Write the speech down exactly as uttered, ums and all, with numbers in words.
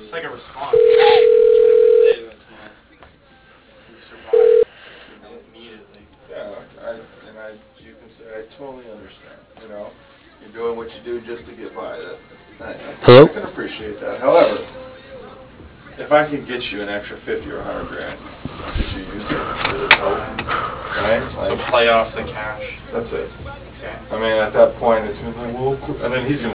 It's like a response. You know, you survive immediately. Yeah, I, and I, you can say, I totally understand, you know? You're doing what you do just to get by. That, I, Hello? I can appreciate that. However, if I could get you an extra fifty or a hundred grand, could you use it for this hope? Right? So Like, play off the cash. that's it. Okay. I mean, at that point, it's gonna be like, well, and then he's gonna